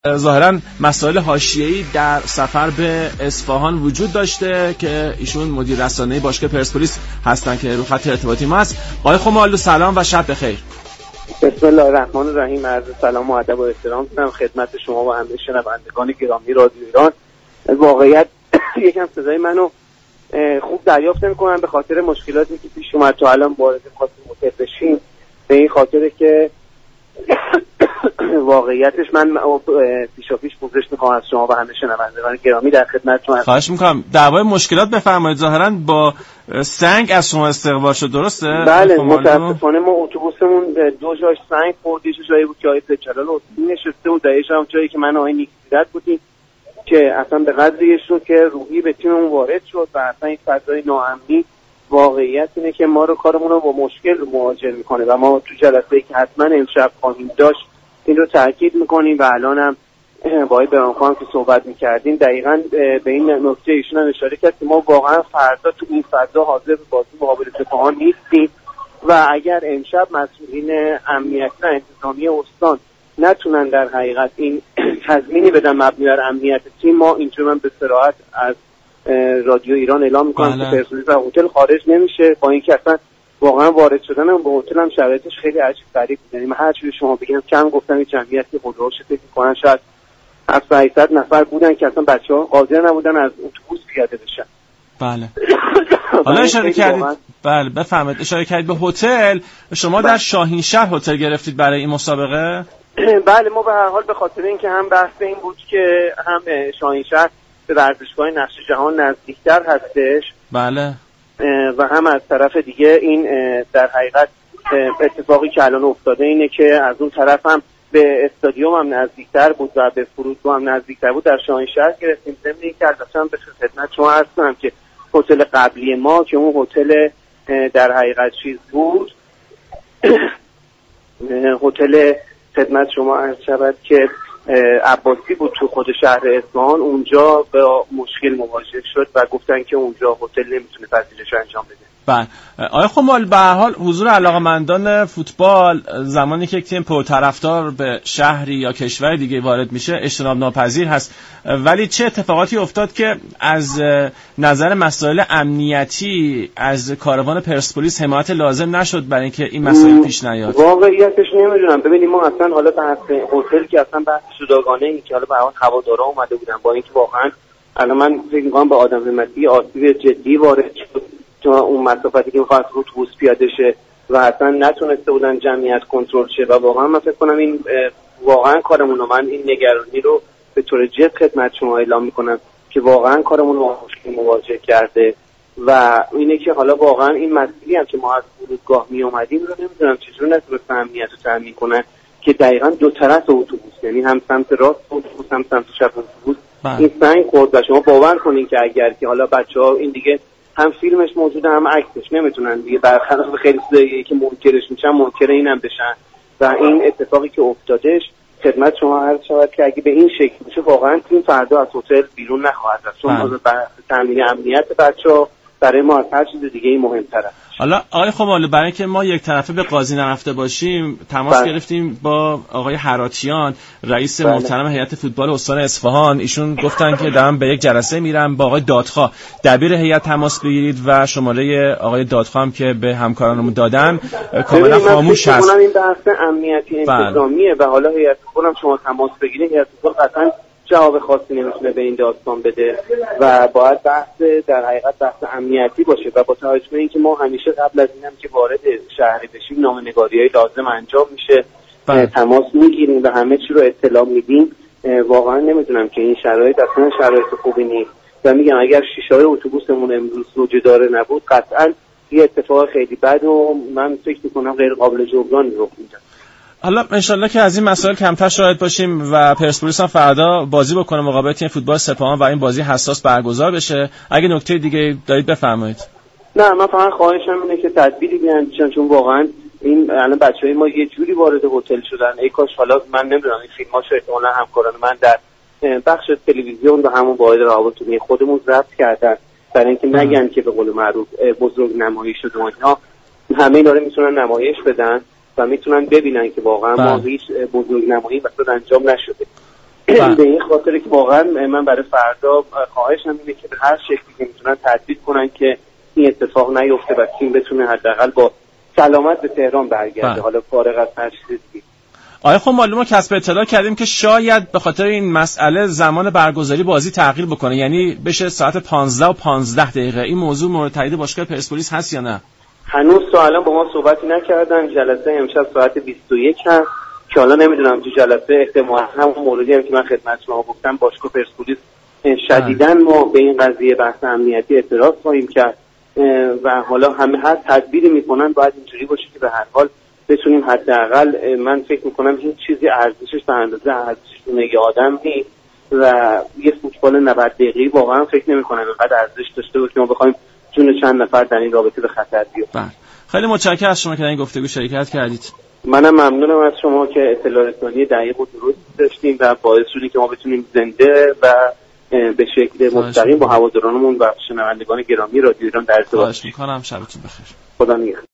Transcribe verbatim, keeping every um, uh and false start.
ظاهراً مسائل حاشیه‌ای در سفر به اصفهان وجود داشته که ایشون مدیر رسانه‌ای باشگاه پرسپولیس هستن که رو خط ارتباطی ما هست. آقای خمالو سلام و شب بخیر. بسم الله الرحمن الرحیم. عرض سلام و ادب و احترام دارم خدمت شما و همه شنوندگان گرامی رادیو ایران. واقعیت یکم صدای منو خوب دریافت نمی‌کنم به خاطر مشکلاتی که پیش اومد تا الان وارد خواستیم متوجه بشیم، به این خاطره که واقعیتش من پیشاپیش پوزش میخوام از شما و همه شنوندگان گرامی در خدمتتون هستم. خواهش میکنم. دعوای مشکلات بفرمایید. ظاهرا با سنگ از شما استقبال شد، درسته؟ بله، متاسفانه ما اتوبوسمون دو جاش سنگ خورد. یه جایی بود که آقای جلال اصلی نشسته بود، در یه جایی که من آقای نیکزیدت بودیم که اصلا به قدری شد که روحی به تیممون وارد شد و اصلا این فضای ناامنی واقعیت اینه که ما رو کارمون رو با مشکل مواجه میکنه و ما تو جلسه‌ای که حتما امشب خواهیم داشت این رو تاکید میکنیم و الان هم با آقای برانخان که صحبت میکردیم دقیقاً به این نکته ایشون هم اشاره کرد که ما واقعا فردا تو این فضا حاضر به بازی مقابل اصفهان نیستیم و اگر امشب مسئولین امنیتی و انتظامی استان نتونن در حقیقت این تضمینی بدن مبنی بر امنیت تیم، ما اینجا من به صراحت از رادیو ایران اعلام میکنم که پرسپولیس از هتل خارج نمیشه. با اینکه اصلا واقعا وارد شدنم به هتل هم شرایطش خیلی عجیب غریب بود. یعنی من هر چیزی شما بگم کم گفتم این جمعیتی خودروش فکر میکنن شاید هفتصد هشتصد نفر بودن که اصلا بچه‌ها قادر نبودن از اتوبوس پیاده بشن. بله. حالا اشاره کردید، بله بفرمایید، اشاره کردید به هتل. شما در شاهینشهر هتل گرفتید برای این مسابقه؟ بله، ما به هر حال به خاطر اینکه هم بحث این بود که هم شاهینشهر به ورزشگاه نقش جهان نزدیکتر هستش، بله، و هم از طرف دیگه این در حقیقت اتفاقی که الان افتاده اینه که از اون طرف هم به استادیوم هم نزدیکتر بود و به فرودگاه هم نزدیکتر بود. در شاهینشهر گرفتیم. ضمن اینکه البته به خدمت شما عرض کنم که هتل قبلی ما که اون هتل در حقیقت چیز بود هتل خدمت شما عرض شود که عباسی بود تو خود شهر اصفهان، اونجا با مشکل مواجه شد و گفتن که اونجا هتل نمیتونه پذیرش انجام بده. بله. آیا خمال به هر حال حضور علاقه‌مندان فوتبال زمانی که یک تیم پرطرفدار به شهری یا کشور دیگه وارد میشه اجتناب ناپذیر هست، ولی چه اتفاقاتی افتاد که از نظر مسائل امنیتی از کاروان پرسپولیس حمایت لازم نشد برای اینکه این مسائل پیش نیاد؟ واقعیتش نمیدونم. ببینید ما اصلا حالا بحث هتل که اصلا بحث جداگانه این که حالا به هر هوادارا اومده بودن، با اینکه واقعا الان من فکر می‌کنم با آدم همتی آسیب جدی وارد شد تو اون مسافتی که می‌خواست اتوبوس پیاده شه و اصلا نتونسته بودن جمعیت کنترل شه و واقعا من فکر کنم این واقعا کارمون رو، من این نگرانی رو به طور جد خدمت شما اعلام می‌کنم که واقعا کارمون رو با مشکل مواجه کرده و اینه که حالا واقعا این مسئله هم که ما از فرودگاه می اومدیم رو نمی‌دونم چجوری نتونستن امنیت رو تامین کنن که دقیقاً دو طرف اتوبوس، یعنی هم سمت راست اتوبوس هم سمت چپ اتوبوس این سنگ خورد و شما باور کنین که اگر که حالا بچه‌ها این دیگه هم فیلمش موجوده هم عکسش نمیتونن دیگه برخلاف خیلی چیزایی که منکرش میشن منکر اینم بشن و این اتفاقی که افتادش خدمت شما عرض شود که اگه به این شکل بشه واقعا تیم فردا از هتل بیرون نخواهد رفت، چون تامین امنیت بچه‌ها برای ما از هر چیز دیگه مهم‌تره. حالا آقای خمالو برای اینکه ما یک طرفه به قاضی نرفته باشیم تماس بله. گرفتیم با آقای حراتیان رئیس بله. محترم هیئت فوتبال استان اصفهان. ایشون گفتن که دارم به یک جلسه میرم با آقای دادخواه، دبیر هیئت تماس بگیرید و شماره آقای دادخواه هم که به همکارانمون دادن کاملا خاموش هست. این بحث امنیتی انتظامیه بله. و حالا هیئت فوتبال شما تماس بگیرید، هیئت فوتبال قطعا جواب خاصی نمیتونه به این داستان بده و باید بحث در حقیقت بحث امنیتی باشه و با توجه به اینکه ما همیشه قبل از اینم که وارد شهری بشیم نامه‌نگاری‌های لازم انجام میشه، تماس میگیریم و همه چی رو اطلاع میدیم. واقعا نمیدونم که این شرایط اصلا شرایط خوبی نیست و میگم اگر شیشه‌های اتوبوسمون امروز سوجه‌دار نبود قطعا یه اتفاق خیلی بد و من فکر می‌کنم غیر قابل جبران رخ میده. حالا انشالله که از این مسائل کمتر شاهد باشیم و پرسپولیس هم فردا بازی بکنه مقابل تیم فوتبال سپاهان و این بازی حساس برگزار بشه. اگه نکته دیگه دارید بفرمایید. نه من فقط خواهشم اینه که تدبیری بیاندیشن، چون واقعا این الان بچهای ما یه جوری وارد هتل شدن ای کاش حالا من نمیدونم این فیلماشو احتمالاً همکاران من در بخش تلویزیون و همون واحد روابط خودمون ضبط کردن برای اینکه نگن که به قول معروف بزرگ نمایش شده و اینا، همه اینا رو میتونن نمایش بدن و میتونن ببینن که واقعا ما هیچ بزرگ نمایی واسه انجام نشده. به این خاطر که واقعا من برای فردا خواهشم اینه که به هر شکلی که میتونن تدبیر کنن که این اتفاق نیفته و تیم بتونه حداقل با سلامت به تهران برگرده، حالا فارغ از هر چیزی. آیا خب معلومه ما کسب اطلاع کردیم که شاید به خاطر این مسئله زمان برگزاری بازی تغییر بکنه، یعنی بشه ساعت پانزده و پانزده دقیقه. این موضوع مورد تایید باشگاه پرسپولیس هست یا نه؟ هنوز تا الان با ما صحبتی نکردن. جلسه امشب ساعت بیست و یک هست که حالا نمیدونم تو جلسه احتمالاً همون موردی هم که من خدمت شما گفتم باشگاه پرسپولیس شدیداً ما به این قضیه بحث امنیتی اعتراض خواهیم کرد و حالا همه هر تدبیری میکنن باید اینجوری باشه که به هر حال بتونیم حداقل، من فکر میکنم هیچ چیزی ارزشش به اندازه ارزش یه آدم نیست و یه فوتبال نود دقیقه‌ای واقعا فکر نمی‌کنم اینقدر ارزش داشته باشه که ما بخوایم جون چند نفر در این رابطه به خطر بیفتیم. خیلی متشکرم از شما که در این گفتگو شرکت کردید. منم ممنونم از شما که اطلاع رسانی دقیق و درست داشتیم و باعث شدید که ما بتونیم زنده و به شکل مستقیم با هوادارانمون و شنوندگان گرامی رادیو ایران در ارتباط باشیم. خواهش می‌کنم. شبتون بخیر. خدا نگهدار.